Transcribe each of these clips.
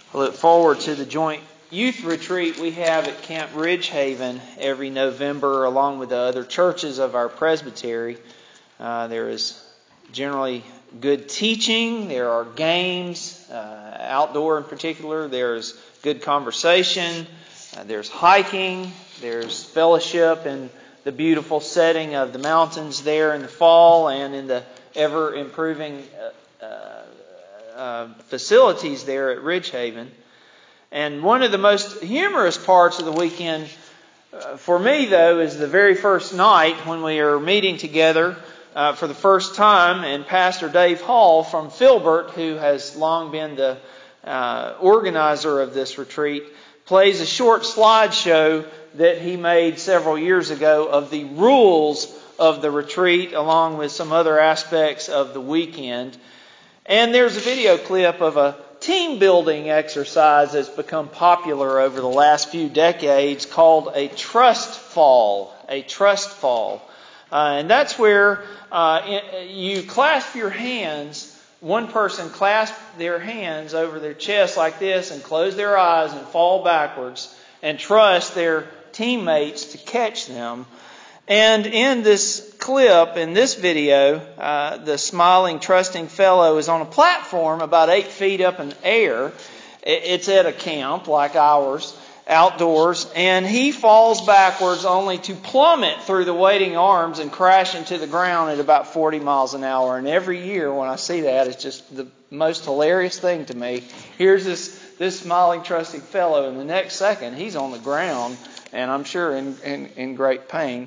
I look forward to the joint youth retreat we have at Camp Ridgehaven every November along with the other churches of our presbytery. There is generally good teaching, there are games, outdoor in particular, there's good conversation, there's hiking, there's fellowship in the beautiful setting of the mountains there in the fall and in the ever-improving facilities there at Ridgehaven. And one of the most humorous parts of the weekend for me, though, is the very first night when we are meeting together for the first time, and Pastor Dave Hall from Filbert, who has long been the organizer of this retreat, plays a short slideshow that he made several years ago of the rules of the retreat along with some other aspects of the weekend. And there's a video clip of a team building exercise that's become popular over the last few decades called a trust fall. A trust fall. And that's where you clasp your hands. One person clasps their hands over their chest like this and close their eyes and fall backwards and trust their teammates to catch them. And in this clip, in this video, the smiling, trusting fellow is on a platform about 8 feet up in the air. It's at a camp like ours, outdoors, and he falls backwards only to plummet through the waiting arms and crash into the ground at about 40 miles an hour. And every year when I see that, it's just the most hilarious thing to me. Here's this smiling, trusting fellow, and the next second he's on the ground, and I'm sure in great pain.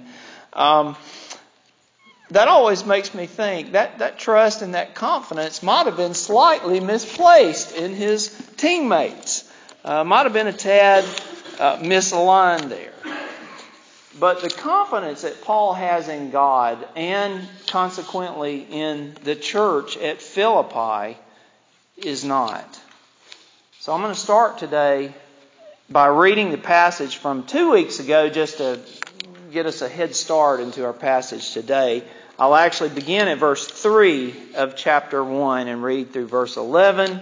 That always makes me think that trust and that confidence might have been slightly misplaced in his teammates. Might have been a tad misaligned there. But the confidence that Paul has in God and consequently in the church at Philippi is not. So I'm going to start today by reading the passage from 2 weeks ago just to get us a head start into our passage today. I'll actually begin at verse 3 of chapter 1 and read through verse 11.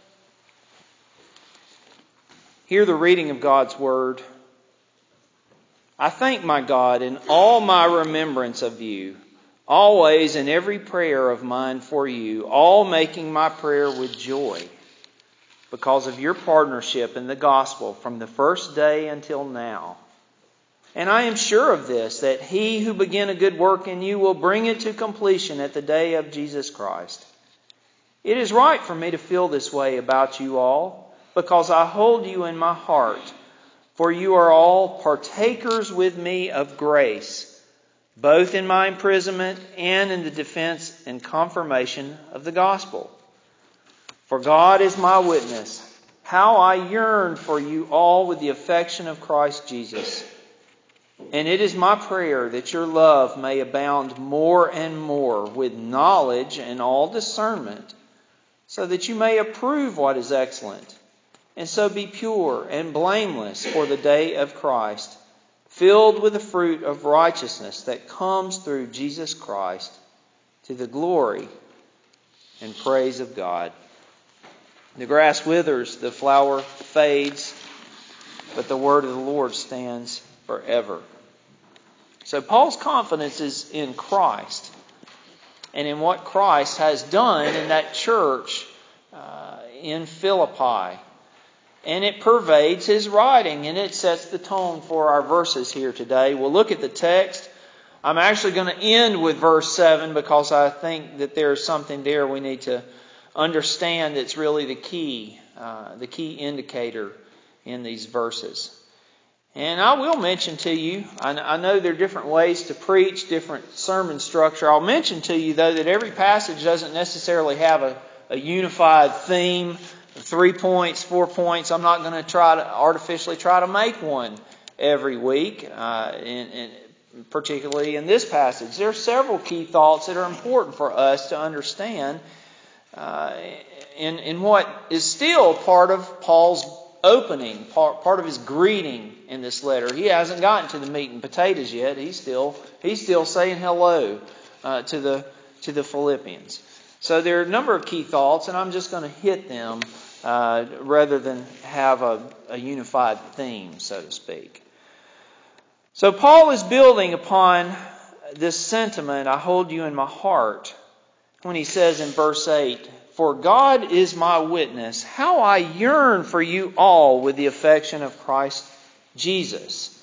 Hear the reading of God's Word. I thank my God in all my remembrance of you, always in every prayer of mine for you, all making my prayer with joy, because of your partnership in the gospel from the first day until now. And I am sure of this, that he who began a good work in you will bring it to completion at the day of Jesus Christ. It is right for me to feel this way about you all, because I hold you in my heart, for you are all partakers with me of grace, both in my imprisonment and in the defense and confirmation of the gospel. For God is my witness, how I yearn for you all with the affection of Christ Jesus. And it is my prayer that your love may abound more and more with knowledge and all discernment, so that you may approve what is excellent, and so be pure and blameless for the day of Christ, filled with the fruit of righteousness that comes through Jesus Christ, to the glory and praise of God. The grass withers, the flower fades, but the word of the Lord stands forever. So Paul's confidence is in Christ and in what Christ has done in that church in Philippi. And it pervades his writing, and it sets the tone for our verses here today. We'll look at the text. I'm actually going to end with verse 7 because I think that there's something there we need to understand that's really the key indicator in these verses. And I will mention to you, I know there are different ways to preach, different sermon structure. I'll mention to you, though, that every passage doesn't necessarily have a unified theme, 3 points, 4 points. I'm not going to artificially try to make one every week, particularly in this passage. There are several key thoughts that are important for us to understand in what is still part of Paul's opening, part of his greeting in this letter. He hasn't gotten to the meat and potatoes yet. He's still saying hello to the Philippians. So there are a number of key thoughts, and I'm just going to hit them rather than have a unified theme, so to speak. So Paul is building upon this sentiment, I hold you in my heart, when he says in verse 8, "For God is my witness, how I yearn for you all with the affection of Christ Jesus."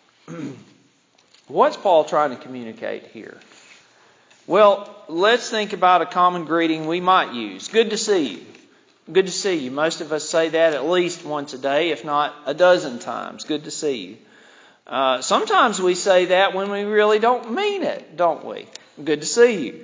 What's Paul trying to communicate here? Well, let's think about a common greeting we might use. Good to see you. Good to see you. Most of us say that at least once a day, if not a dozen times. Good to see you. Sometimes we say that when we really don't mean it, don't we? Good to see you.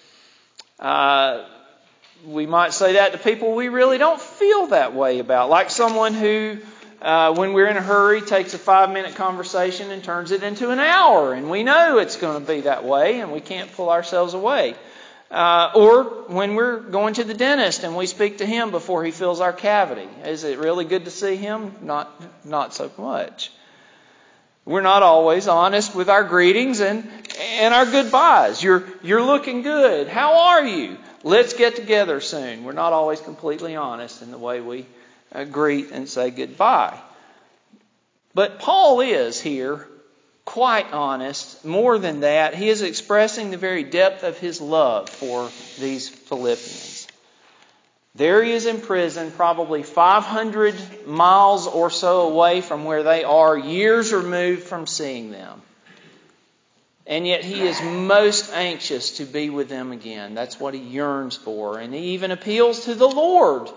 We might say that to people we really don't feel that way about. Like someone who, when we're in a hurry, takes a 5-minute conversation and turns it into an hour. And we know it's going to be that way and we can't pull ourselves away. Or when we're going to the dentist and we speak to him before he fills our cavity. Is it really good to see him? Not so much. We're not always honest with our greetings and our goodbyes. You're looking good. How are you? Let's get together soon. We're not always completely honest in the way we greet and say goodbye. But Paul is here quite honest. More than that, he is expressing the very depth of his love for these Philippians. There he is in prison, probably 500 miles or so away from where they are, years removed from seeing them. And yet he is most anxious to be with them again. That's what he yearns for. And he even appeals to the Lord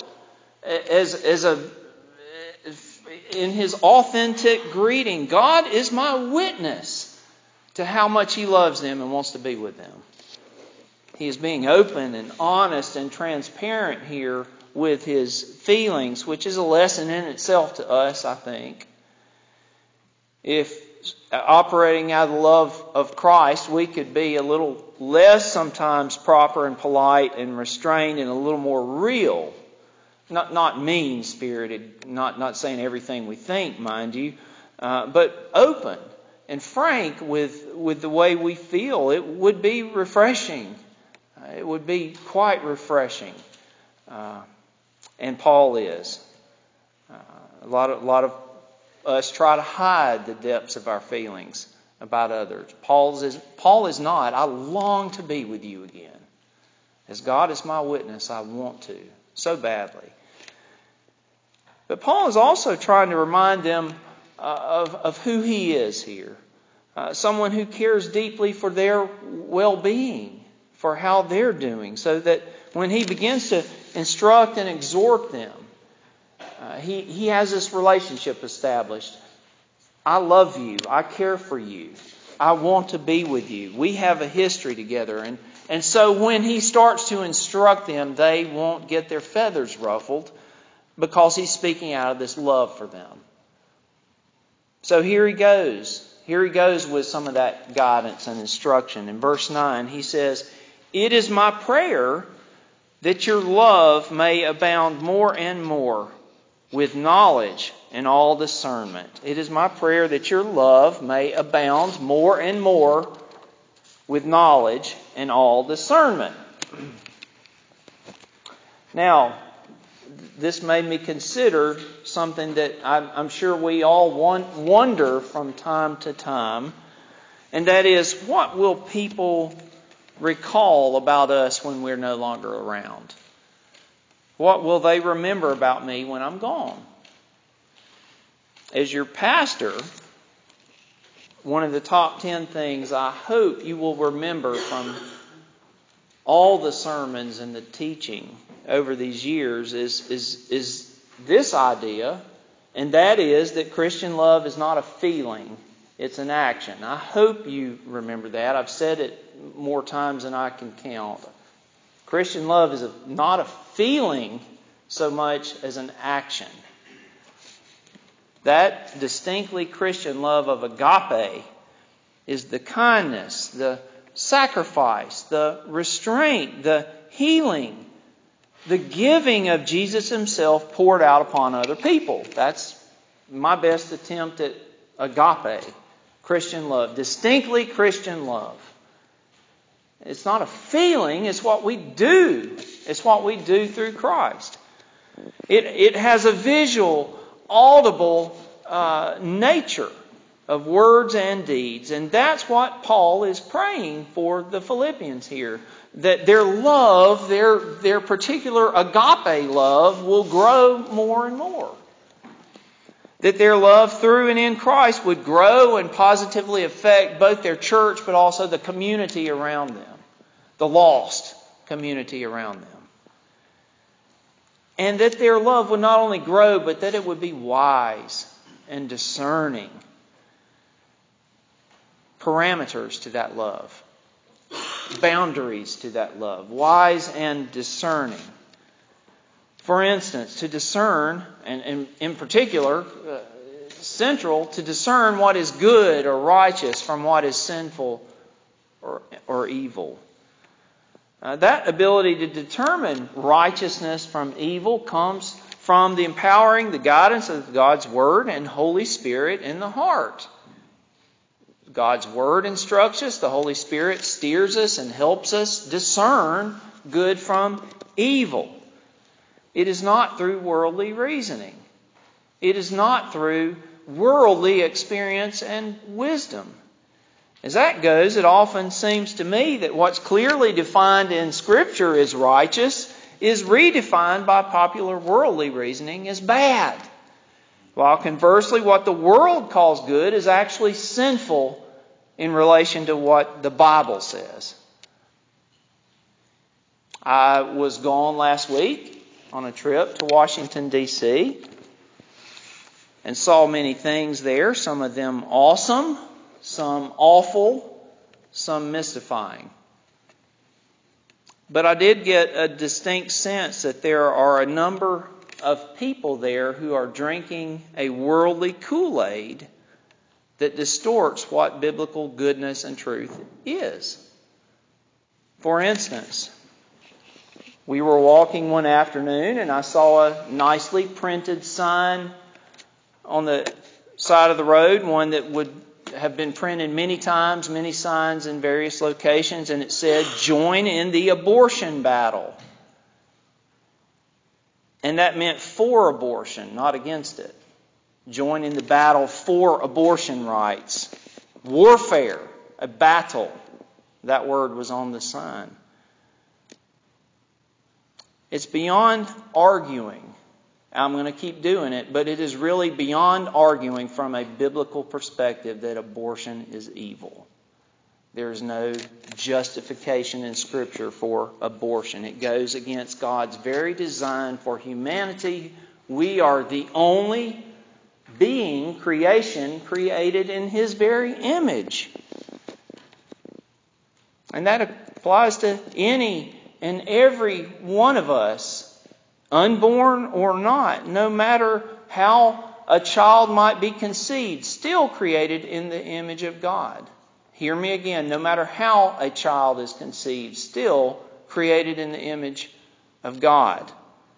in his authentic greeting. God is my witness to how much he loves them and wants to be with them. He is being open and honest and transparent here with his feelings, which is a lesson in itself to us, I think. If operating out of the love of Christ, we could be a little less sometimes proper and polite and restrained and a little more real. Not mean-spirited, not saying everything we think, mind you, but open and frank with the way we feel. It would be refreshing. It would be quite refreshing. And Paul is. A lot of us try to hide the depths of our feelings about others. Paul is not. I long to be with you again. As God is my witness, I want to so badly. But Paul is also trying to remind them of who he is here. Someone who cares deeply for their well-being, for how they're doing, so that when he begins to instruct and exhort them, he has this relationship established. I love you. I care for you. I want to be with you. We have a history together. And so when he starts to instruct them, they won't get their feathers ruffled because he's speaking out of this love for them. So here he goes. Here he goes with some of that guidance and instruction. In verse 9, he says, "It is my prayer that your love may abound more and more with knowledge and all discernment." It is my prayer that your love may abound more and more with knowledge and all discernment. Now, this made me consider something that I'm sure we all wonder from time to time, and that is, what will people recall about us when we're no longer around? What will they remember about me when I'm gone? As your pastor, one of the top 10 things I hope you will remember from all the sermons and the teaching over these years is this idea, and that is that Christian love is not a feeling, it's an action. I hope you remember that. I've said it more times than I can count. Christian love is not a feeling so much as an action. That distinctly Christian love of agape is the kindness, the sacrifice, the restraint, the healing, the giving of Jesus himself poured out upon other people. That's my best attempt at agape, Christian love, distinctly Christian love. It's not a feeling, it's what we do. It's what we do through Christ. It has a visual, audible nature of words and deeds. And that's what Paul is praying for the Philippians here. That their love, their particular agape love, will grow more and more. That their love through and in Christ would grow and positively affect both their church but also the community around them. The lost community around them. And that their love would not only grow, but that it would be wise and discerning. Parameters to that love. Boundaries to that love. Wise and discerning. For instance, to discern, and in particular, central, to discern what is good or righteous from what is sinful or evil. That ability to determine righteousness from evil comes from the empowering, the guidance of God's Word and Holy Spirit in the heart. God's Word instructs us, the Holy Spirit steers us and helps us discern good from evil. It is not through worldly reasoning. It is not through worldly experience and wisdom. As that goes, it often seems to me that what's clearly defined in Scripture as righteous is redefined by popular worldly reasoning as bad. While conversely, what the world calls good is actually sinful in relation to what the Bible says. I was gone last week on a trip to Washington, D.C. and saw many things there, some of them awesome, some awful, some mystifying. But I did get a distinct sense that there are a number of people there who are drinking a worldly Kool-Aid that distorts what biblical goodness and truth is. For instance, we were walking one afternoon and I saw a nicely printed sign on the side of the road, one that would have been printed many times, many signs in various locations, and it said, "Join in the abortion battle." And that meant for abortion, not against it. Join in the battle for abortion rights. Warfare, a battle. That word was on the sign. It's beyond arguing. I'm going to keep doing it, but it is really beyond arguing from a biblical perspective that abortion is evil. There is no justification in Scripture for abortion. It goes against God's very design for humanity. We are the only being, creation, created in His very image. And that applies to any and every one of us, unborn or not, no matter how a child might be conceived, still created in the image of God. Hear me again, no matter how a child is conceived, still created in the image of God.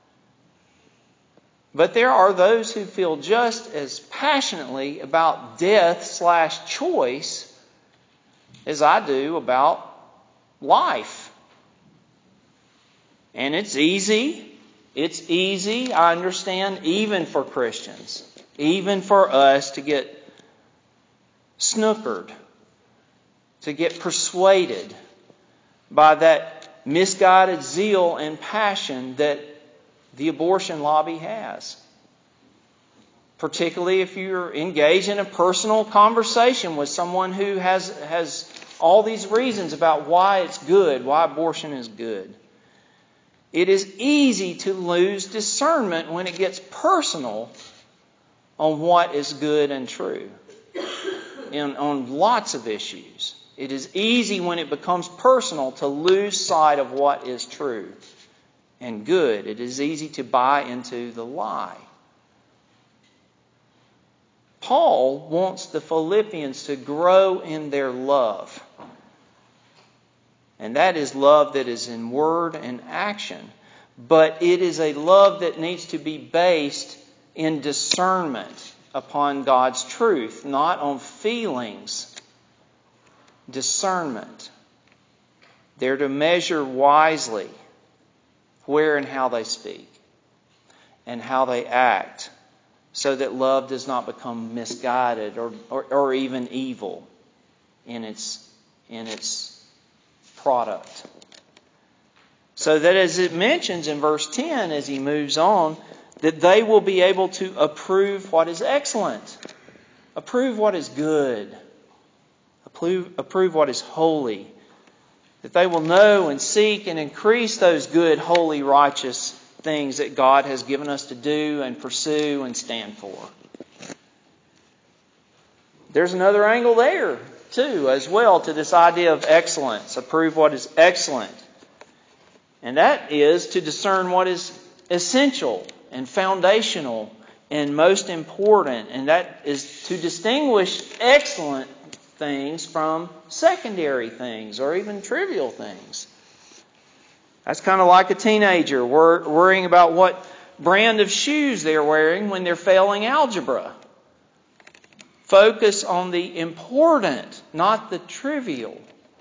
But there are those who feel just as passionately about death/choice as I do about life. And it's easy, I understand, even for Christians, even for us to get snookered, to get persuaded by that misguided zeal and passion that the abortion lobby has. Particularly if you're engaged in a personal conversation with someone who has all these reasons about why it's good, why abortion is good. It is easy to lose discernment when it gets personal on what is good and true. And on lots of issues. It is easy when it becomes personal to lose sight of what is true and good. It is easy to buy into the lie. Paul wants the Philippians to grow in their love. And that is love that is in word and action. But it is a love that needs to be based in discernment upon God's truth, not on feelings. Discernment. They're to measure wisely where and how they speak. and how they act, so that love does not become misguided or even evil in its product. So that, as it mentions in verse 10, as he moves on, that they will be able to approve what is excellent, approve what is good, approve what is holy, that they will know and seek and increase those good, holy, righteous things that God has given us to do and pursue and stand for. There's another angle there, too, as well, to this idea of excellence. Approve what is excellent. And that is to discern what is essential and foundational and most important. And that is to distinguish excellent things from secondary things or even trivial things. That's kind of like a teenager worrying about what brand of shoes they're wearing when they're failing algebra. Focus on the important, not the trivial.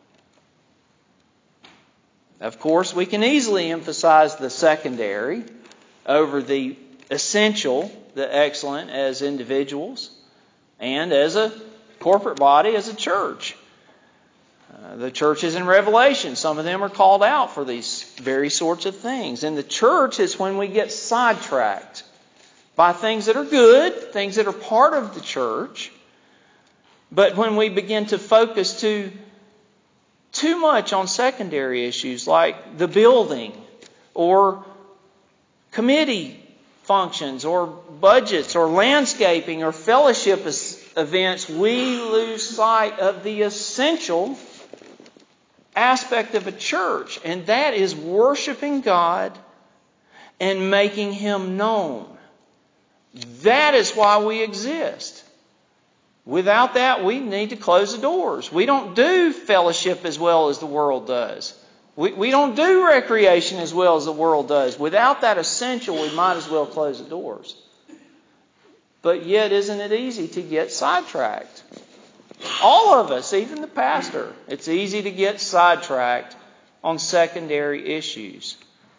Of course, we can easily emphasize the secondary over the essential, the excellent, as individuals and as a corporate body, as a church. The churches in Revelation, some of them are called out for these very sorts of things. And the church is when we get sidetracked by things that are good, things that are part of the church. But when we begin to focus too much on secondary issues like the building or committee functions or budgets or landscaping or fellowship events, we lose sight of the essential aspect of a church, and that is worshiping God and making Him known. That is why we exist. Without that, we need to close the doors. We don't do fellowship as well as the world does. We don't do recreation as well as the world does. Without that essential, we might as well close the doors. But yet, isn't it easy to get sidetracked? All of us, even the pastor, it's easy to get sidetracked on secondary issues.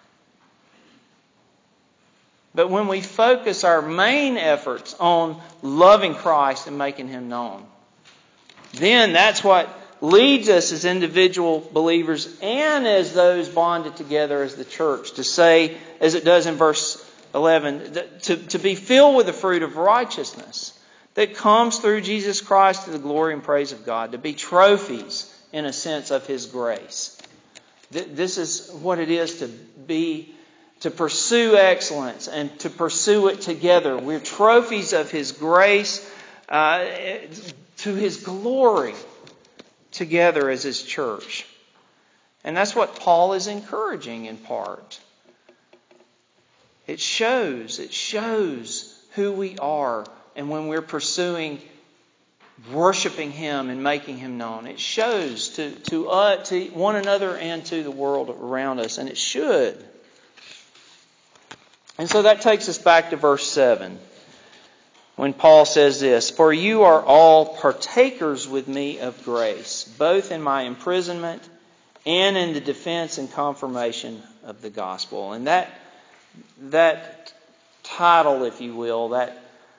But when we focus our main efforts on loving Christ and making Him known, then that's what leads us as individual believers and as those bonded together as the church to say, as it does in verse 11, to be filled with the fruit of righteousness that comes through Jesus Christ to the glory and praise of God, to be trophies, in a sense, of His grace. This is what it is to pursue excellence and to pursue it together. We're trophies of His grace to His glory together as His church. And that's what Paul is encouraging in part. It shows who we are, and when we're pursuing worshiping Him and making Him known, it shows to one another and to the world around us, and it should. And so that takes us back to verse 7, when Paul says this, "For you are all partakers with me of grace, both in my imprisonment and in the defense and confirmation of the gospel." And that title, if you will, that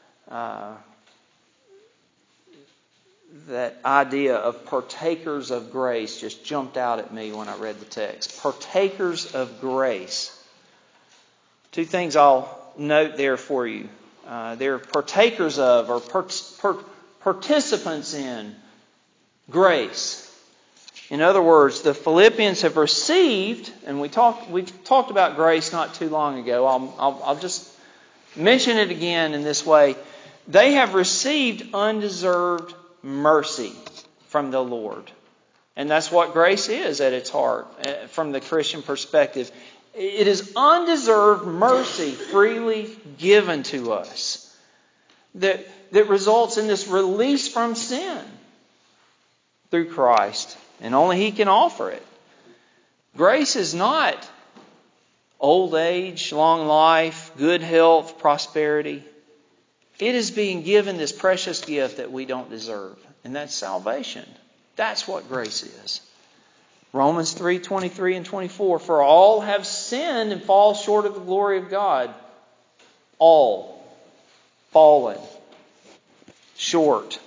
idea of partakers of grace just jumped out at me when I read the text. Partakers of grace. Two things I'll note there for you. They're partakers of or participants in grace. In other words, the Philippians have received, and we talked about grace not too long ago. I'll just mention it again in this way. They have received undeserved mercy from the Lord. And that's what grace is at its heart, from the Christian perspective. It is undeserved mercy freely given to us that results in this release from sin through Christ. And only He can offer it. Grace is not old age, long life, good health, prosperity. It is being given this precious gift that we don't deserve. And that's salvation. That's what grace is. Romans 3:23 and 24. "For all have sinned and fall short of the glory of God." all fallen short,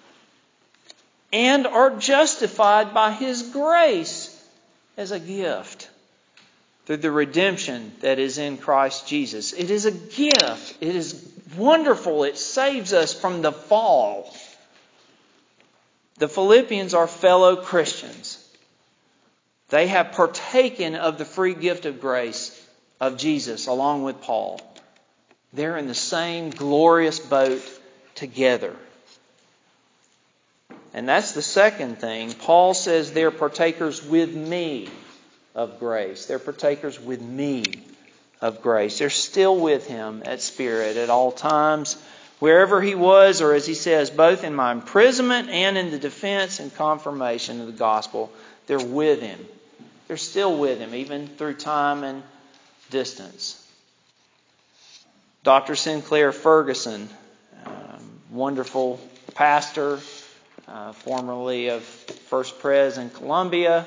and are justified by His grace as a gift through the redemption that is in Christ Jesus. It is a gift. It is wonderful. It saves us from the fall. The Philippians are fellow Christians. They have partaken of the free gift of grace of Jesus along with Paul. They're in the same glorious boat together. And that's the second thing. Paul says they're partakers with me of grace. They're partakers with me of grace. They're still with Him at Spirit at all times, wherever he was, or as he says, both in my imprisonment and in the defense and confirmation of the gospel. They're with Him. They're still with Him, even through time and distance. Dr. Sinclair Ferguson, wonderful pastor, formerly of First Pres in Columbia,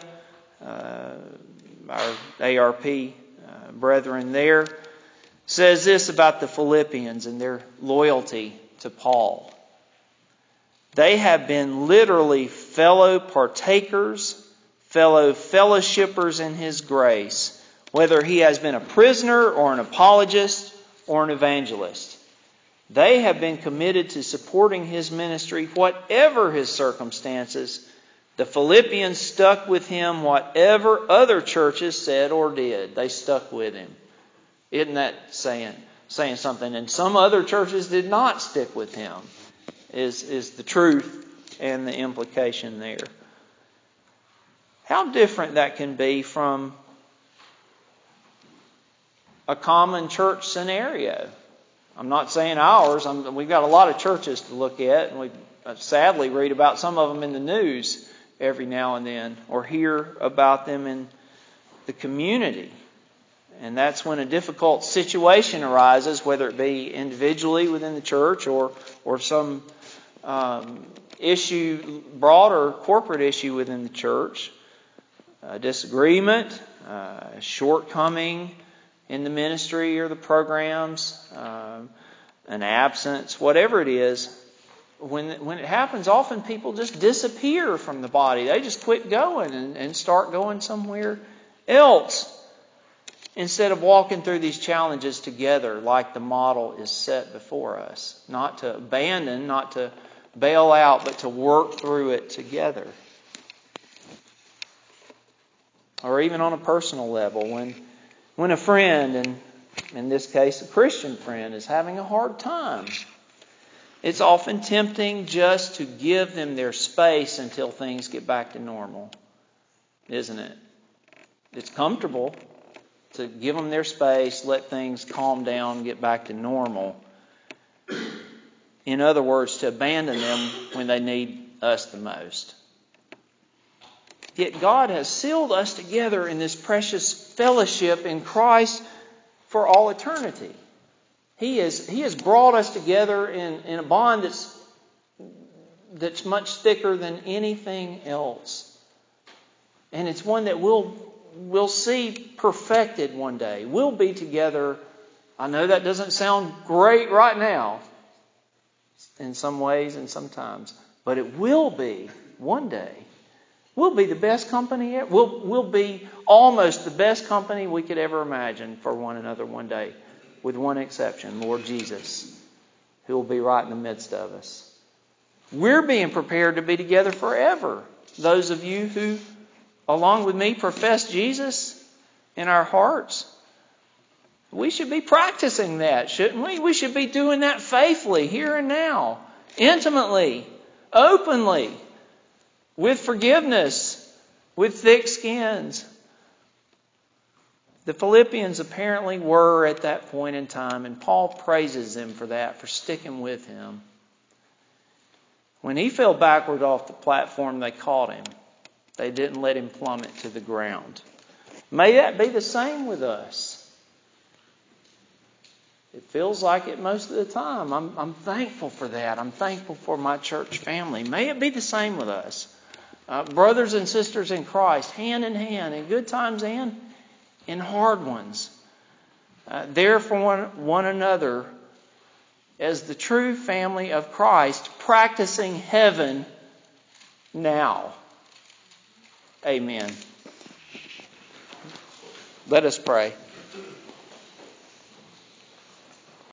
our ARP brethren there, says this about the Philippians and their loyalty to Paul. They have been literally fellow partakers, fellow fellowshippers in His grace, whether he has been a prisoner or an apologist or an evangelist. They have been committed to supporting His ministry, whatever his circumstances. The Philippians stuck with him, whatever other churches said or did. They stuck with him. Isn't that saying something? And some other churches did not stick with him, is the truth and the implication there. How different that can be from a common church scenario. I'm not saying ours. We've got a lot of churches to look at, and we sadly read about some of them in the news every now and then, or hear about them in the community. And that's when a difficult situation arises, whether it be individually within the church or some issue, broader corporate issue within the church, a disagreement, shortcoming in the ministry or the programs, an absence, whatever it is. When it happens, often people just disappear from the body. They just quit going and start going somewhere else, instead of walking through these challenges together like the model is set before us. Not to abandon, not to bail out, but to work through it together. Or even on a personal level, when a friend, and in this case a Christian friend, is having a hard time, it's often tempting just to give them their space until things get back to normal, isn't it? It's comfortable to give them their space, let things calm down, get back to normal. In other words, to abandon them when they need us the most. Yet God has sealed us together in this precious fellowship in Christ for all eternity. He has brought us together in a bond that's much thicker than anything else. And it's one that we'll see perfected one day. We'll be together. I know that doesn't sound great right now, in some ways and sometimes, but it will be one day. We'll be the best company. We'll be almost the best company we could ever imagine for one another one day, with one exception, Lord Jesus, who will be right in the midst of us. We're being prepared to be together forever. Those of you who, along with me, profess Jesus in our hearts, we should be practicing that, shouldn't we? We should be doing that faithfully, here and now, intimately, openly, with forgiveness, with thick skins. The Philippians apparently were at that point in time, and Paul praises them for that, for sticking with him. When he fell backward off the platform, they caught him. They didn't let him plummet to the ground. May that be the same with us. It feels like it most of the time. I'm thankful for that. I'm thankful for my church family. May it be the same with us. Brothers and sisters in Christ, hand in hand, in good times and in hard ones. there for one another as the true family of Christ, practicing heaven now. Amen. Let us pray.